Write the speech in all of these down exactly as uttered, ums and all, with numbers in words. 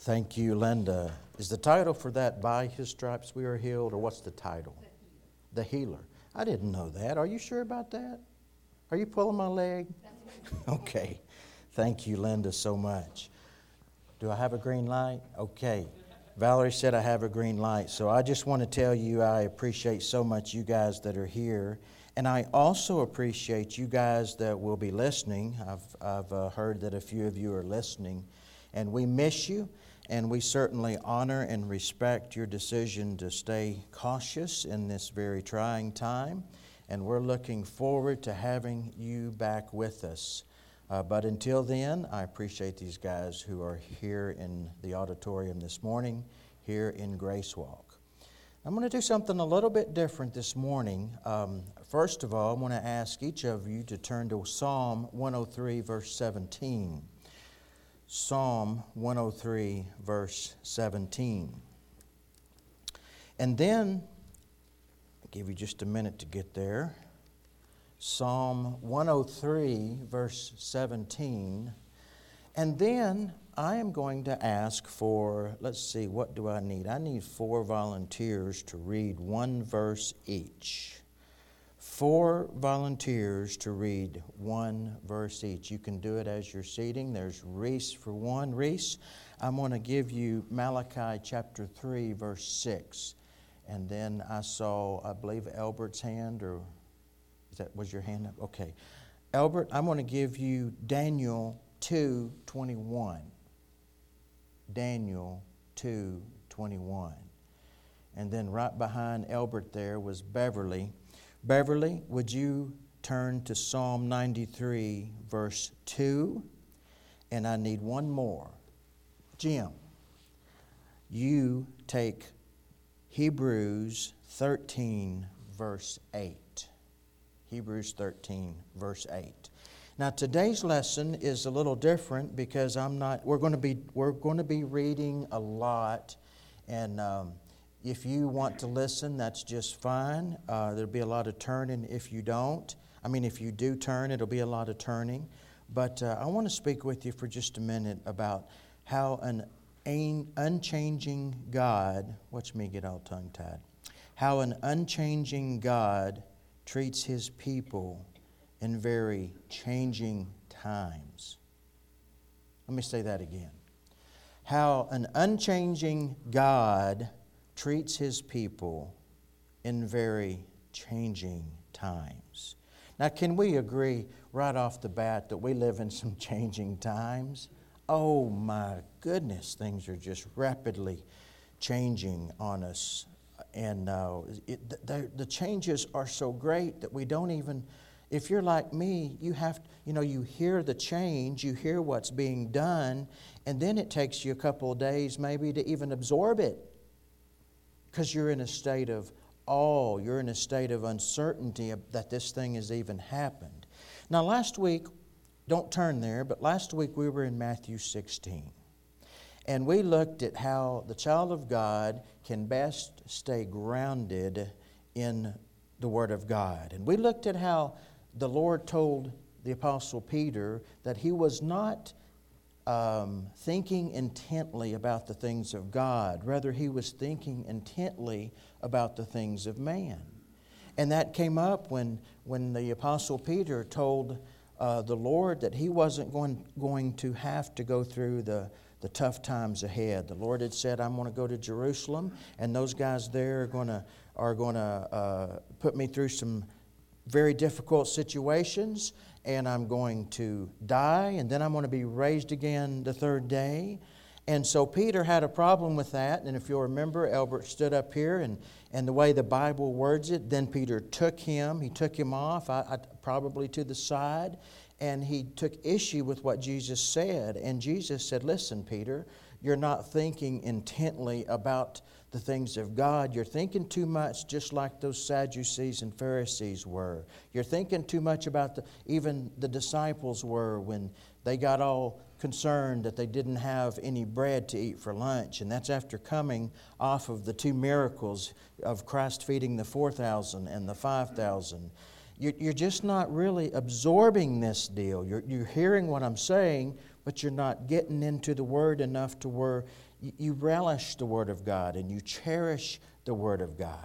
Thank you, Linda. Is the title for that By His Stripes We Are Healed, or what's the title? The Healer. I didn't know that. Are you sure about that? Are you pulling my leg? Okay. Thank you, Linda, so much. Do I have a green light? Okay. Valerie said I have a green light. So I just want to tell you I appreciate so much you guys that are here. And I also appreciate you guys that will be listening. I've, I've uh, heard that a few of you are listening. And we miss you. And we certainly honor and respect your decision to stay cautious in this very trying time. And we're looking forward to having you back with us. Uh, but until then, I appreciate these guys who are here in the auditorium this morning, here in Grace Walk. I'm going to do something a little bit different this morning. Um, first of all, I want to ask each of you to turn to Psalm one oh three, verse seventeen. Psalm one oh three, verse seventeen. And then, I'll give you just a minute to get there. Psalm one oh three, verse seventeen. And then I am going to ask for, let's see, what do I need? I need four volunteers to read one verse each. Four volunteers to read one verse each. You can do it as you're seating. There's Reese for one. Reese, I'm going to give you Malachi chapter three, verse six. And then I saw, I believe, Albert's hand, or is that, was your hand up? Okay. Albert, I'm going to give you Daniel two twenty-one. Daniel two twenty-one. And then right behind Albert there was Beverly. Beverly, would you turn to Psalm ninety-three, verse two? And I need one more. Jim, you take Hebrews thirteen, verse eight. Hebrews thirteen, verse eight. Now today's lesson is a little different because I'm not. We're going to be we're going to be reading a lot, and um, if you want to listen, that's just fine. Uh, there'll be a lot of turning if you don't. I mean, if you do turn, it'll be a lot of turning. But uh, I want to speak with you for just a minute about how an unchanging God, watch me get all tongue-tied, how an unchanging God treats His people in very changing times. Let me say that again. How an unchanging God treats His people in very changing times. Now, can we agree right off the bat that we live in some changing times? Oh my goodness, things are just rapidly changing on us. And uh, it, the, the changes are so great that we don't even, if you're like me, you have, you know, you hear the change, you hear what's being done, and then it takes you a couple of days maybe to even absorb it. Because you're in a state of awe, you're in a state of uncertainty that this thing has even happened. Now last week, don't turn there, but last week we were in Matthew sixteen. And we looked at how the child of God can best stay grounded in the Word of God. And we looked at how the Lord told the Apostle Peter that he was not Um, thinking intently about the things of God. Rather, he was thinking intently about the things of man. And that came up when, when the Apostle Peter told uh, the Lord that he wasn't going, going to have to go through the, the tough times ahead. The Lord had said, I'm going to go to Jerusalem, and those guys there are going to are going to uh, put me through some very difficult situations, and I'm going to die, and then I'm going to be raised again the third day. And so Peter had a problem with that, and if you'll remember, Albert stood up here, and, and the way the Bible words it, then Peter took him, he took him off, I, I, probably to the side, and he took issue with what Jesus said. And Jesus said, listen, Peter, you're not thinking intently about the things of God. You're thinking too much, just like those Sadducees and Pharisees were. You're thinking too much about the, even the disciples were when they got all concerned that they didn't have any bread to eat for lunch. And that's after coming off of the two miracles of Christ feeding the four thousand and the five thousand. You're just not really absorbing this deal. You're, you're hearing what I'm saying, but you're not getting into the Word enough to where you, you relish the Word of God and you cherish the Word of God.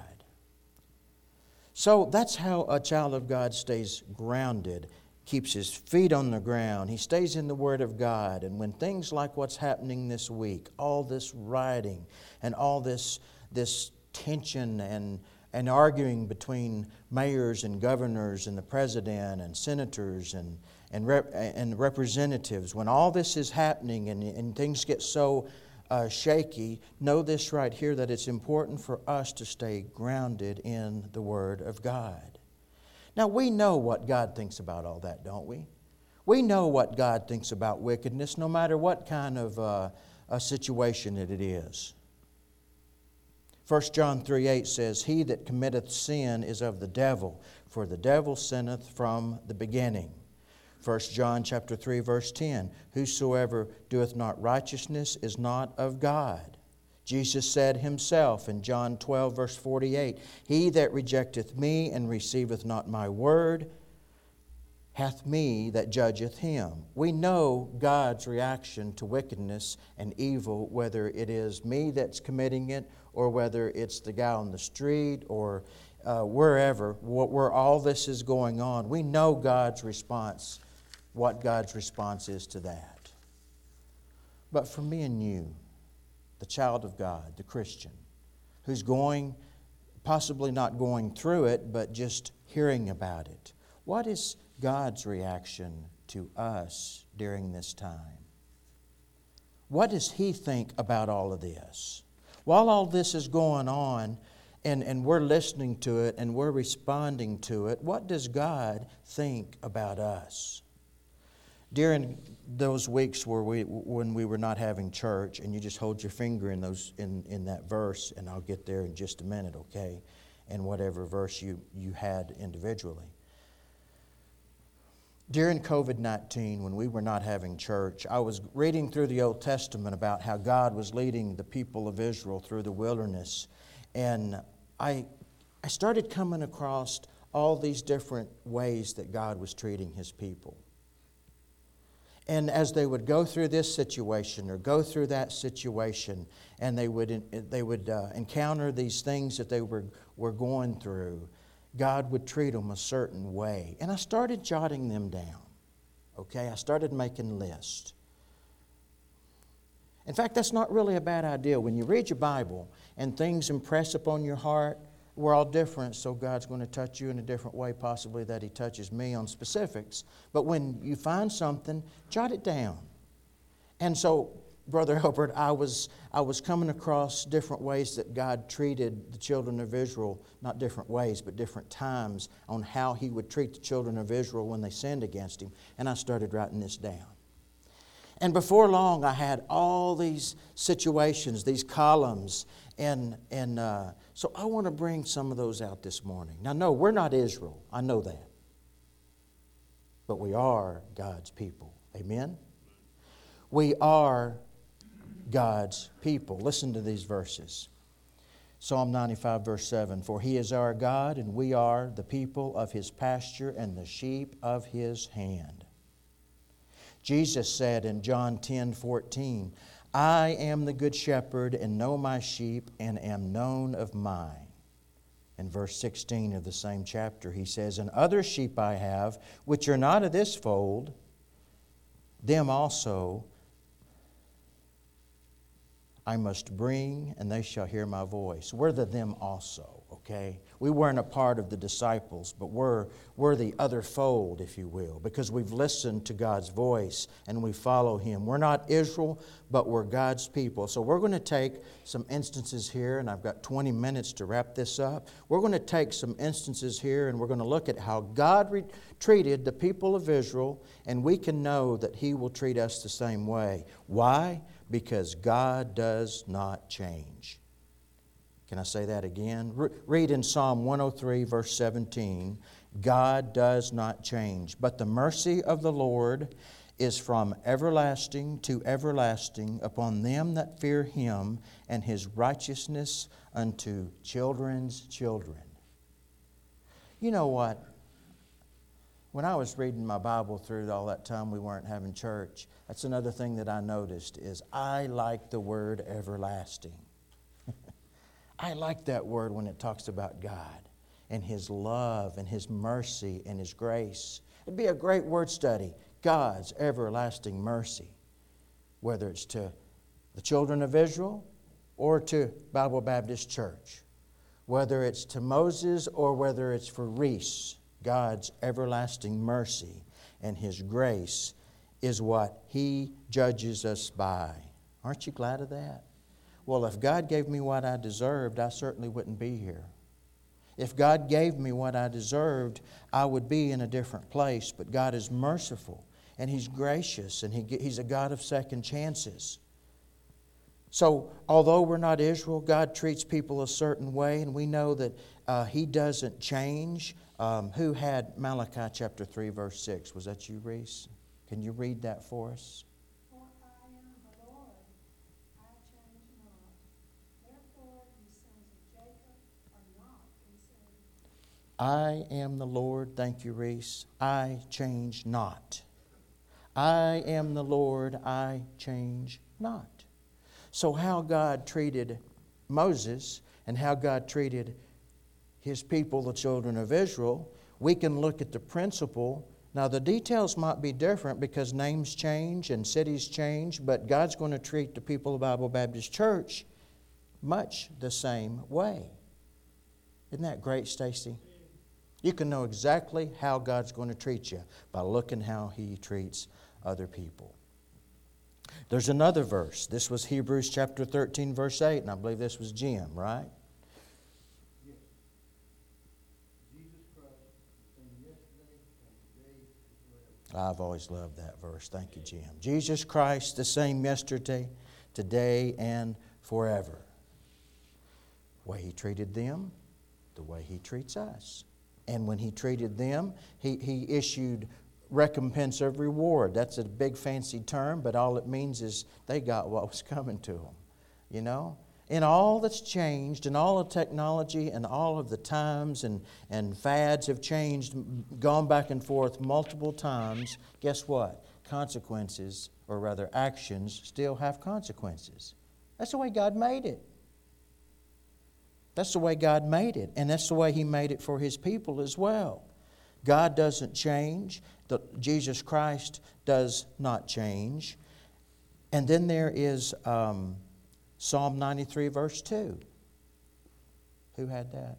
So that's how a child of God stays grounded, keeps his feet on the ground. He stays in the Word of God. And when things like what's happening this week, all this rioting and all this, this tension and, and arguing between mayors and governors and the president and senators and, and, rep, and representatives, when all this is happening and, and things get so Uh, shaky, know this right here, that it's important for us to stay grounded in the Word of God. Now, we know what God thinks about all that, don't we? We know what God thinks about wickedness, no matter what kind of uh, a situation that it is. First John three eight says, "He that committeth sin is of the devil, for the devil sinneth from the beginning." First John chapter three, verse ten, "Whosoever doeth not righteousness is not of God." Jesus said Himself in John twelve, verse forty-eight, "He that rejecteth me and receiveth not my word hath me that judgeth him." We know God's reaction to wickedness and evil, whether it is me that's committing it or whether it's the guy on the street or uh, wherever, where all this is going on. We know God's response, what God's response is to that. But for me and you, the child of God, the Christian, who's going, possibly not going through it, but just hearing about it, what is God's reaction to us during this time? What does He think about all of this? While all this is going on and, and we're listening to it and we're responding to it, what does God think about us? During those weeks where we, when we were not having church, and you just hold your finger in those in, in that verse, and I'll get there in just a minute, okay? And whatever verse you, you had individually. During covid nineteen, when we were not having church, I was reading through the Old Testament about how God was leading the people of Israel through the wilderness. And I, I started coming across all these different ways that God was treating His people. And as they would go through this situation or go through that situation, and they would they would uh, encounter these things that they were, were going through, God would treat them a certain way. And I started jotting them down. Okay, I started making lists. In fact, that's not really a bad idea. When you read your Bible and things impress upon your heart, we're all different, so God's going to touch you in a different way, possibly that He touches me on specifics. But when you find something, jot it down. And so, Brother Albert, I was I was coming across different ways that God treated the children of Israel, not different ways, but different times on how He would treat the children of Israel when they sinned against Him. And I started writing this down. And before long, I had all these situations, these columns, and and uh, so I want to bring some of those out this morning. Now, no, we're not Israel. I know that. But we are God's people. Amen? We are God's people. Listen to these verses. Psalm ninety-five, verse seven, "For He is our God, and we are the people of His pasture and the sheep of His hand." Jesus said in John ten, fourteen, "I am the good shepherd, and know my sheep, and am known of mine." In verse sixteen of the same chapter, He says, "And other sheep I have, which are not of this fold, them also I must bring, and they shall hear my voice." We're the them also, okay? We weren't a part of the disciples, but we're, we're the other fold, if you will, because we've listened to God's voice and we follow Him. We're not Israel, but we're God's people. So we're going to take some instances here, and I've got twenty minutes to wrap this up. We're going to take some instances here, and we're going to look at how God re- treated the people of Israel, and we can know that He will treat us the same way. Why? Because God does not change. Can I say that again? Re- read in Psalm one oh three, verse seventeen. God does not change, but the mercy of the Lord is from everlasting to everlasting upon them that fear Him, and His righteousness unto children's children. You know what? When I was reading my Bible through all that time we weren't having church, that's another thing that I noticed is I like the word everlasting. I like that word when it talks about God and His love and His mercy and His grace. It'd be a great word study, God's everlasting mercy, whether it's to the children of Israel or to Bible Baptist Church, whether it's to Moses or whether it's for Reese. God's everlasting mercy and His grace is what He judges us by. Aren't you glad of that? Well, if God gave me what I deserved, I certainly wouldn't be here. If God gave me what I deserved, I would be in a different place. But God is merciful and He's gracious and he, He's a God of second chances. So, although we're not Israel, God treats people a certain way, and we know that uh, He doesn't change. Um, who had Malachi chapter three, verse six? Was that you, Reese? Can you read that for us? For I am the Lord, I change not. Therefore, ye sons of Jacob are not consumed. I am the Lord, thank you, Reese. I change not. I am the Lord, I change not. So how God treated Moses and how God treated His people, the children of Israel, we can look at the principle. Now the details might be different because names change and cities change, but God's going to treat the people of Bible Baptist Church much the same way. Isn't that great, Stacy? You can know exactly how God's going to treat you by looking how He treats other people. There's another verse. This was Hebrews chapter thirteen, verse eight, and I believe this was Jim, right? Yes. Jesus Christ, the same yesterday and today and forever. I've always loved that verse. Thank you, Jim. Jesus Christ, the same yesterday, today, and forever. The way He treated them, the way He treats us. And when He treated them, He, he issued recompense of reward. That's a big fancy term, but all it means is they got what was coming to them. You know? In all that's changed, and all of technology, and all of the times and, and fads have changed, gone back and forth multiple times, guess what? Consequences, or rather actions, still have consequences. That's the way God made it. That's the way God made it, and that's the way He made it for His people as well. God doesn't change. The, Jesus Christ does not change. And then there is um, Psalm ninety-three, verse two. Who had that?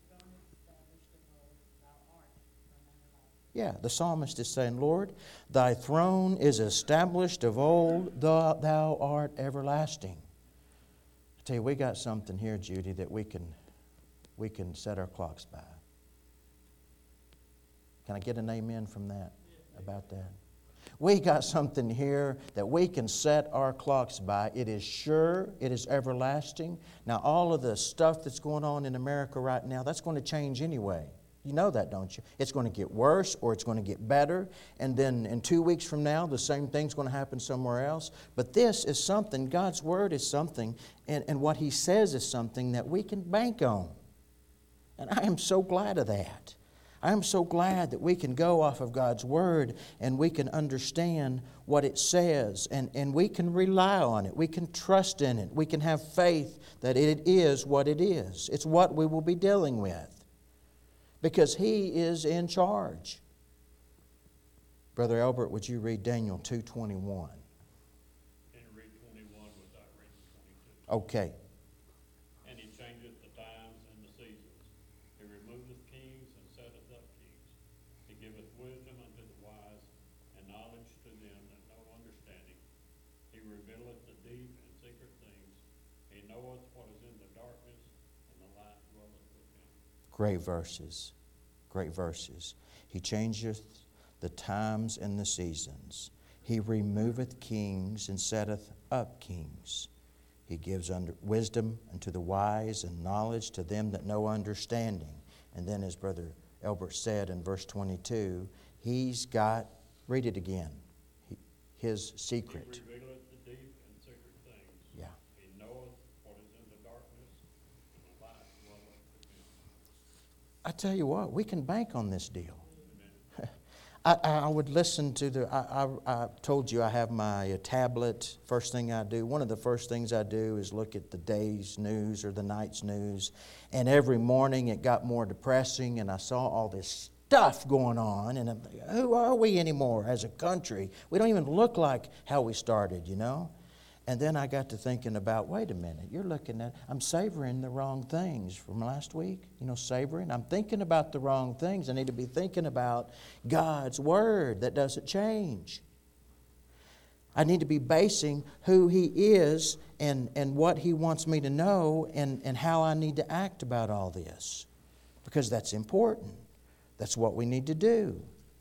Yeah, the psalmist is saying, Lord, Thy throne is established of old, thou, thou art everlasting. I tell you, we got something here, Judy, that we can, we can set our clocks by. Can I get an amen from that, about that? We got something here that we can set our clocks by. It is sure. It is everlasting. Now, all of the stuff that's going on in America right now, that's going to change anyway. You know that, don't you? It's going to get worse or it's going to get better. And then in two weeks from now, the same thing's going to happen somewhere else. But this is something, God's Word is something, and, and what He says is something that we can bank on. And I am so glad of that. I'm so glad that we can go off of God's Word and we can understand what it says, and, and we can rely on it. We can trust in it. We can have faith that it is what it is. It's what we will be dealing with because He is in charge. Brother Albert, would you read Daniel two twenty-one? Can you read twenty-one without reading twenty-two? Okay. And He changeth the times and the seasons. He removeth kings and setteth up kings. He giveth wisdom unto the wise, and knowledge to them that know understanding. He revealeth the deep and secret things. He knoweth what is in the darkness, and the light dwelleth with Him. Great verses. Great verses. He changeth the times and the seasons. He removeth kings and setteth up kings. He gives under wisdom unto the wise and knowledge to them that know understanding. And then as Brother Albert said in verse twenty-two, He's got, read it again, he, His secret. He revealeth the deep and secret things. Yeah. He knoweth what is in the darkness, and the light dwelleth with Him. I tell you what, we can bank on this deal. I, I would listen to the, I, I, I told you I have my tablet. First thing I do, one of the first things I do is look at the day's news or the night's news. And every morning it got more depressing, and I saw all this stuff going on. And I'm like, who are we anymore as a country? We don't even look like how we started, you know? And then I got to thinking about, wait a minute, you're looking at, I'm savoring the wrong things from last week. You know, savoring. I'm thinking about the wrong things. I need to be thinking about God's Word that doesn't change. I need to be basing who He is and, and what He wants me to know and, and how I need to act about all this. Because that's important. That's what we need to do.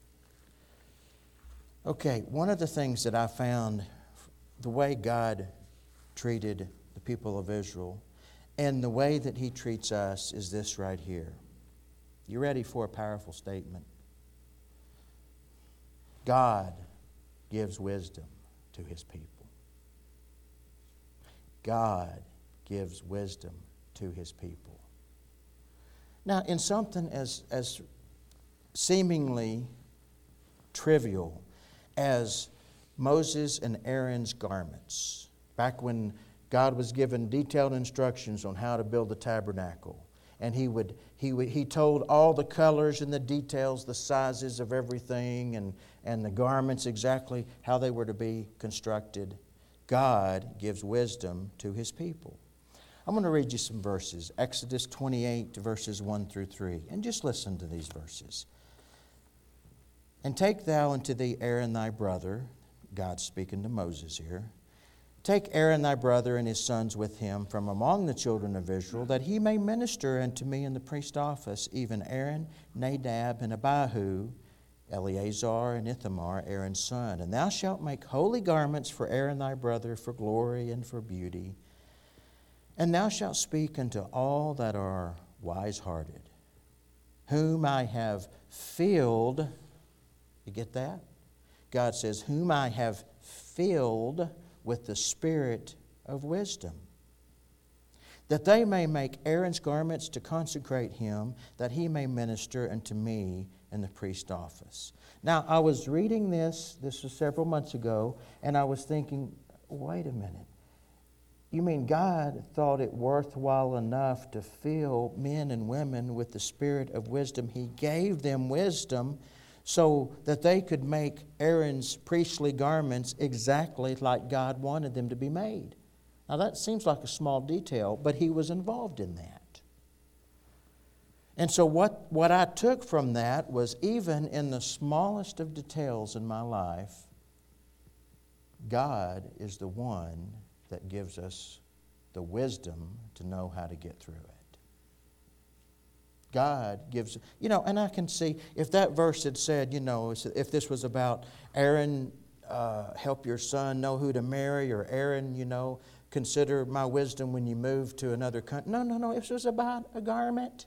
Okay, one of the things that I found, the way God treated the people of Israel and the way that He treats us is this right here. You ready for a powerful statement? God gives wisdom to His people. God gives wisdom to His people. Now, in something as, as seemingly trivial as Moses and Aaron's garments, back when God was given detailed instructions on how to build the tabernacle. And he would he would, he told all the colors and the details, the sizes of everything, and, and the garments exactly how they were to be constructed. God gives wisdom to His people. I'm going to read you some verses. Exodus twenty-eight, verses one through three. And just listen to these verses. And take thou unto thee Aaron thy brother, God's speaking to Moses here. Take Aaron thy brother and his sons with him from among the children of Israel, that he may minister unto me in the priest office, even Aaron, Nadab, and Abihu, Eleazar and Ithamar, Aaron's son. And thou shalt make holy garments for Aaron thy brother, for glory and for beauty. And thou shalt speak unto all that are wise-hearted, whom I have filled. You get that? God says, whom I have filled with the spirit of wisdom, that they may make Aaron's garments to consecrate him, that he may minister unto me in the priest office. Now, I was reading this, this was several months ago, and I was thinking, wait a minute. You mean God thought it worthwhile enough to fill men and women with the spirit of wisdom? He gave them wisdom so that they could make Aaron's priestly garments exactly like God wanted them to be made. Now that seems like a small detail, but He was involved in that. And so what, what I took from that was, even in the smallest of details in my life, God is the one that gives us the wisdom to know how to get through it. God gives, you know, and I can see if that verse had said, you know, if this was about Aaron, uh, help your son know who to marry, or Aaron, you know, consider my wisdom when you move to another country. No, no, no, this was about a garment.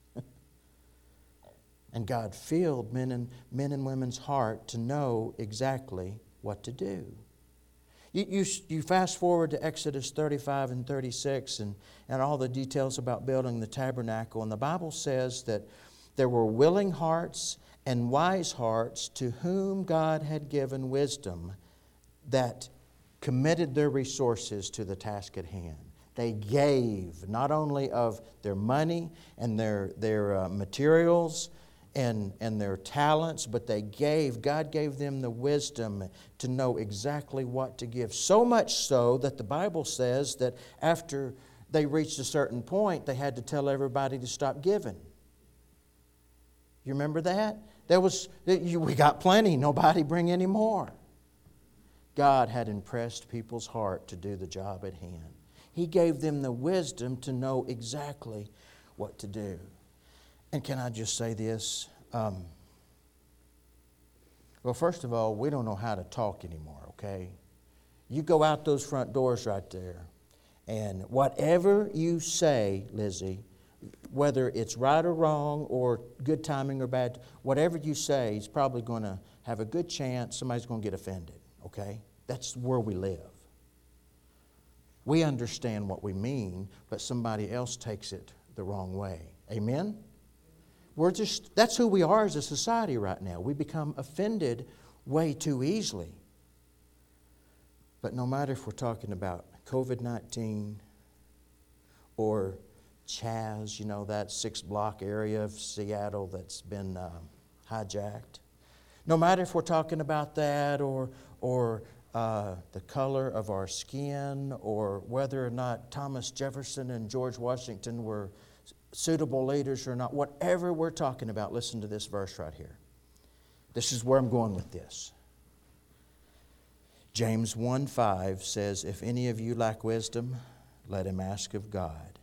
And God filled men and, men and women's heart to know exactly what to do. You, you, you fast forward to Exodus thirty-five and thirty-six and, and all the details about building the tabernacle. And the Bible says that there were willing hearts and wise hearts to whom God had given wisdom, that committed their resources to the task at hand. They gave not only of their money and their, their uh, materials, And, and their talents, but they gave, God gave them the wisdom to know exactly what to give. So much so that the Bible says that after they reached a certain point, they had to tell everybody to stop giving. You remember that? There was, we got plenty, nobody bring any more. God had impressed people's heart to do the job at hand. He gave them the wisdom to know exactly what to do. And can I just say this? Um, well, first of all, we don't know how to talk anymore, okay? You go out those front doors right there, and whatever you say, Lizzie, whether it's right or wrong or good timing or bad, whatever you say is probably going to have a good chance somebody's going to get offended, okay? That's where we live. We understand what we mean, but somebody else takes it the wrong way. Amen? We're just, that's who we are as a society right now. We become offended way too easily. But no matter if we're talking about covid nineteen or Chaz, you know, that six-block area of Seattle that's been um, hijacked. No matter if we're talking about that or, or uh, the color of our skin or whether or not Thomas Jefferson and George Washington were suitable leaders or not, whatever we're talking about, listen to this verse right here. This is where I'm going with this. James one five says, if any of you lack wisdom, let him ask of God.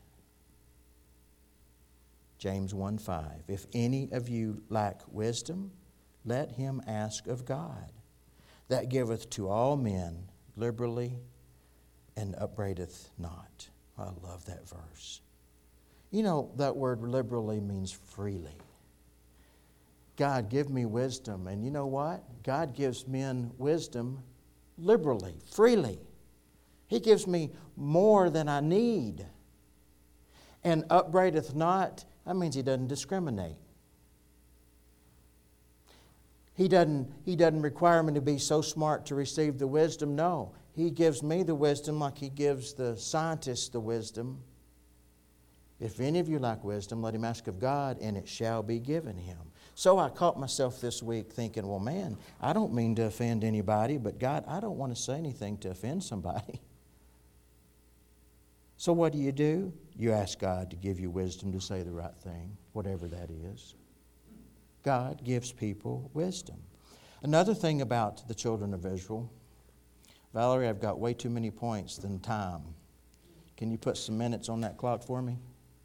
James one five, if any of you lack wisdom, let him ask of God, that giveth to all men liberally and upbraideth not. I love that verse. You know, that word liberally means freely. God, give me wisdom. And you know what? God gives men wisdom liberally, freely. He gives me more than I need. And upbraideth not, that means He doesn't discriminate. He doesn't, he doesn't require me to be so smart to receive the wisdom. No, He gives me the wisdom like He gives the scientists the wisdom. If any of you lack wisdom, let him ask of God, and it shall be given him. So I caught myself this week thinking, well, man, I don't mean to offend anybody, but God, I don't want to say anything to offend somebody. So what do you do? You ask God to give you wisdom to say the right thing, whatever that is. God gives people wisdom. Another thing about the children of Israel, Valerie, I've got way too many points than time. Can you put some minutes on that clock for me?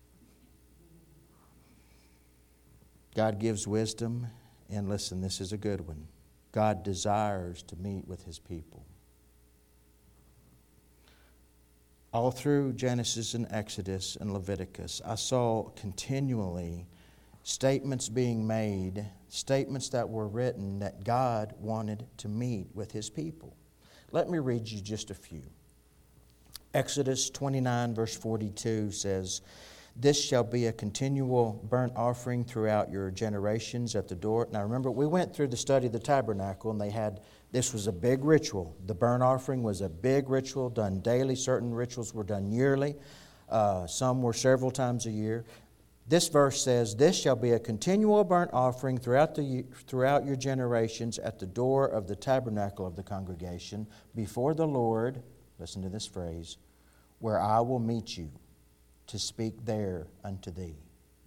God gives wisdom, and listen, this is a good one. God desires to meet with His people. All through Genesis and Exodus and Leviticus, I saw continually statements being made, statements that were written that God wanted to meet with His people. Let me read you just a few. Exodus twenty-nine verse forty-two says, this shall be a continual burnt offering throughout your generations at the door. Now remember, we went through the study of the tabernacle, and they had, this was a big ritual. The burnt offering was a big ritual done daily. Certain rituals were done yearly. Uh, some were several times a year. This verse says, this shall be a continual burnt offering throughout, the, throughout your generations at the door of the tabernacle of the congregation before the Lord, listen to this phrase, where I will meet you to speak there unto thee.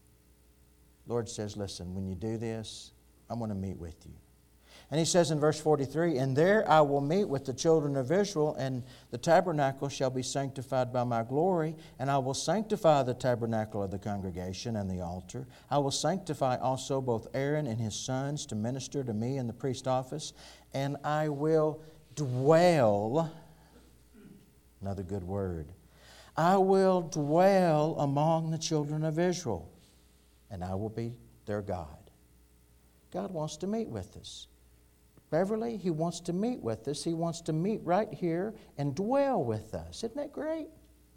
Lord says, listen, when you do this, I'm going to meet with you. And He says in verse forty-three, and there I will meet with the children of Israel, and the tabernacle shall be sanctified by my glory, and I will sanctify the tabernacle of the congregation and the altar. I will sanctify also both Aaron and his sons to minister to me in the priest office, and I will dwell, another good word, I will dwell among the children of Israel, and I will be their God. God wants to meet with us. Beverly, He wants to meet with us. He wants to meet right here and dwell with us. Isn't that great?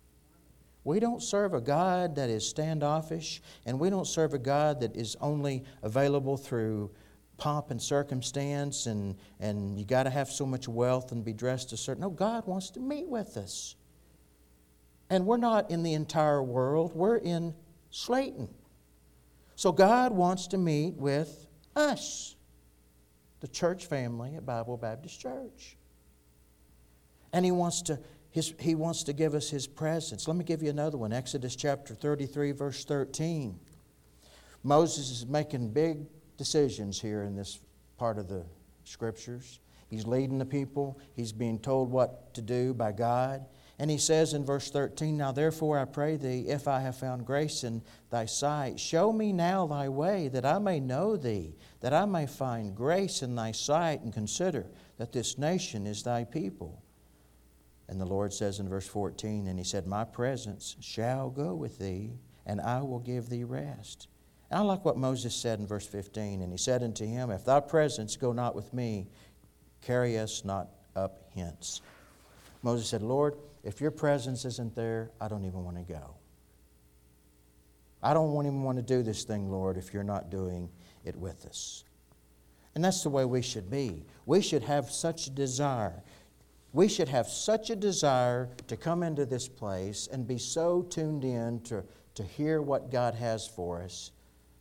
We don't serve a God that is standoffish, and we don't serve a God that is only available through pomp and circumstance, and, and you got to have so much wealth and be dressed a certain. No, God wants to meet with us. And we're not in the entire world. We're in Slayton. So God wants to meet with us, the church family at Bible Baptist Church. And He wants to, his, He wants to give us His presence. Let me give you another one. Exodus chapter thirty-three, verse thirteen. Moses is making big decisions here in this part of the Scriptures. He's leading the people. He's being told what to do by God. And he says in verse thirteen, now therefore I pray thee, if I have found grace in thy sight, show me now thy way, that I may know thee, that I may find grace in thy sight, and consider that this nation is thy people. And the Lord says in verse fourteen, and He said, my presence shall go with thee, and I will give thee rest. And I like what Moses said in verse fifteen, and he said unto him, if thy presence go not with me, carry us not up hence. Moses said, Lord, if your presence isn't there, I don't even want to go. I don't want even want to do this thing, Lord, if you're not doing it with us. And that's the way we should be. We should have such a desire. We should have such a desire to come into this place and be so tuned in to, to hear what God has for us.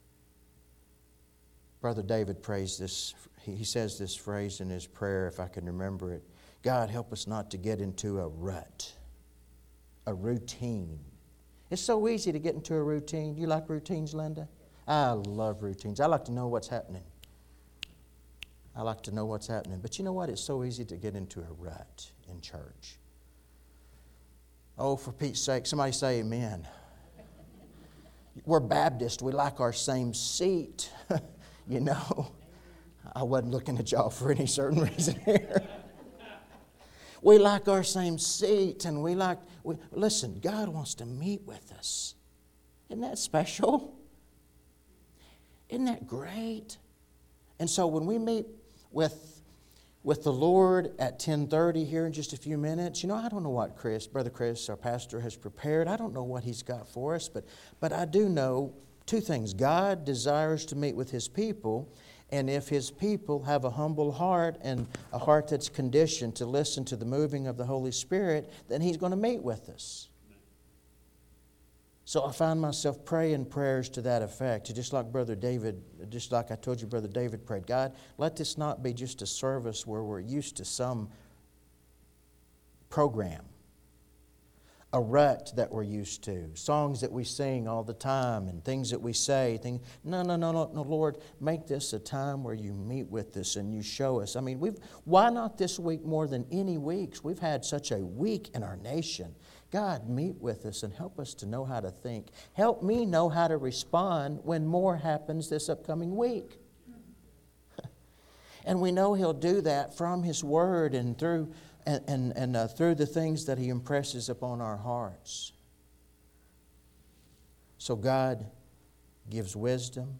Brother David prays this. He says this phrase in his prayer, if I can remember it. God, help us not to get into a rut, a routine. It's so easy to get into a routine. You like routines, Linda? I love routines. I like to know what's happening. I like to know what's happening. But you know what? It's so easy to get into a rut in church. Oh, for Pete's sake, somebody say amen. We're Baptist. We like our same seat. You know, I wasn't looking at y'all for any certain reason here. We like our same seat, and we like, we, listen, God wants to meet with us. Isn't that special? Isn't that great? And so when we meet with, with the Lord at ten thirty here in just a few minutes, you know, I don't know what Chris, Brother Chris, our pastor, has prepared. I don't know what he's got for us, but, but I do know two things. God desires to meet with His people, and if His people have a humble heart and a heart that's conditioned to listen to the moving of the Holy Spirit, then He's going to meet with us. So I find myself praying prayers to that effect, just like Brother David, just like I told you Brother David prayed. God, let this not be just a service where we're used to some program, a rut that we're used to, songs that we sing all the time and things that we say. Things, no, no, no, no, no, Lord, make this a time where you meet with us and you show us. I mean, we've why not this week more than any weeks? We've had such a week in our nation. God, meet with us and help us to know how to think. Help me know how to respond when more happens this upcoming week. And we know He'll do that from His Word and through and, and, and uh, through the things that He impresses upon our hearts. So God gives wisdom.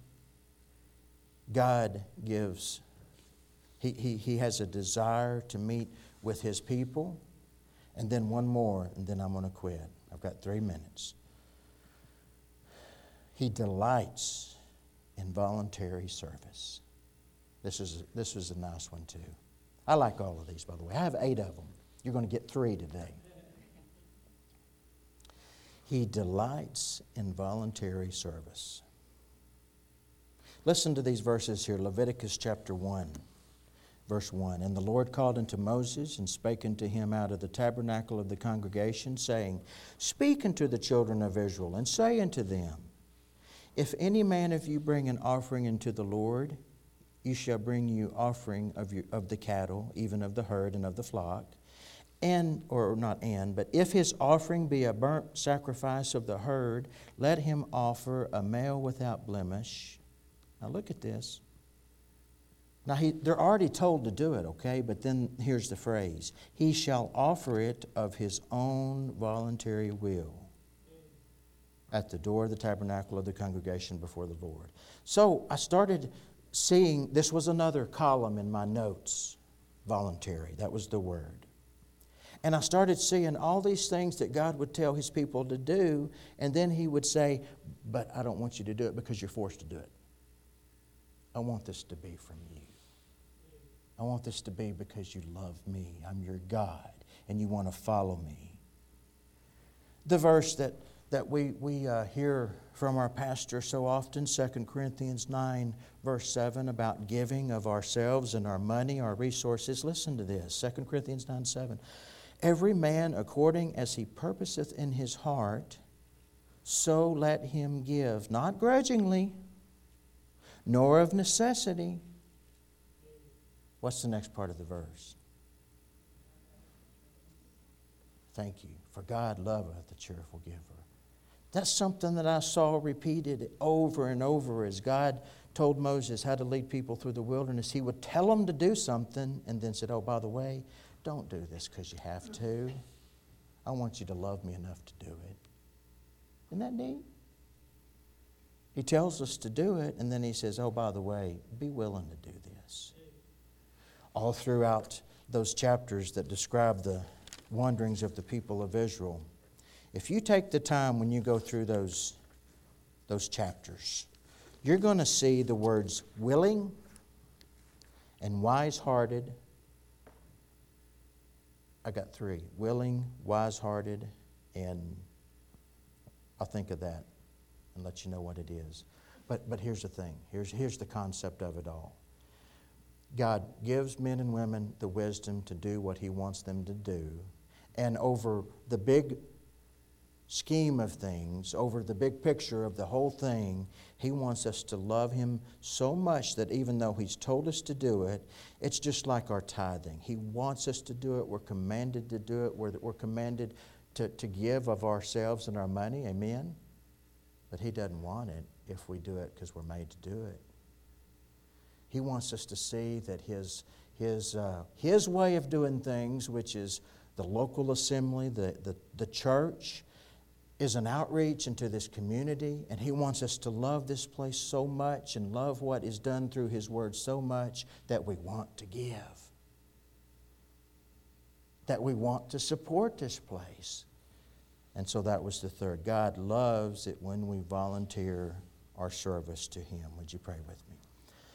God gives, he, he, he has a desire to meet with His people. And then one more, and then I'm going to quit. I've got three minutes. He delights in voluntary service. This is, this was a nice one too. I like all of these, by the way. I have eight of them. You're going to get three today. He delights in voluntary service. Listen to these verses here. Leviticus chapter one, verse one. And the Lord called unto Moses and spake unto him out of the tabernacle of the congregation, saying, Speak unto the children of Israel, and say unto them, If any man of you bring an offering unto the Lord, you shall bring you offering of, your, of the cattle, even of the herd and of the flock. And, or not and, but if his offering be a burnt sacrifice of the herd, let him offer a male without blemish. Now look at this. Now he, they're already told to do it, okay? But then here's the phrase. He shall offer it of his own voluntary will at the door of the tabernacle of the congregation before the Lord. So I started seeing, this was another column in my notes, voluntary. That was the word. And I started seeing all these things that God would tell His people to do, and then He would say, but I don't want you to do it because you're forced to do it. I want this to be from you. I want this to be because you love me. I'm your God, and you want to follow me. The verse that that we, we uh, hear from our pastor so often, Second Corinthians nine, verse seven, about giving of ourselves and our money, our resources. Listen to this, Second Corinthians nine, seven. Every man according as he purposeth in his heart, so let him give, not grudgingly, nor of necessity. What's the next part of the verse? Thank you. For God loveth a cheerful giver. That's something that I saw repeated over and over as God told Moses how to lead people through the wilderness. He would tell them to do something and then said, oh, by the way, don't do this because you have to. I want you to love me enough to do it. Isn't that neat? He tells us to do it, and then He says, oh, by the way, be willing to do this. All throughout those chapters that describe the wanderings of the people of Israel, if you take the time when you go through those those chapters, you're going to see the words willing and wise-hearted. I got three. Willing, wise-hearted, and I'll think of that and let you know what it is. But but here's the thing. Here's, here's the concept of it all. God gives men and women the wisdom to do what He wants them to do. And over the big scheme of things, over the big picture of the whole thing, He wants us to love Him so much that even though He's told us to do it, it's just like our tithing. He wants us to do it. We're commanded to do it. We're, we're commanded to, to give of ourselves and our money. Amen? But He doesn't want it if we do it because we're made to do it. He wants us to see that His, his, uh, his way of doing things, which is the local assembly, the, the, the church, is an outreach into this community, and He wants us to love this place so much and love what is done through His Word so much that we want to give, that we want to support this place. And so that was the third. God loves it when we volunteer our service to Him. Would you pray with me?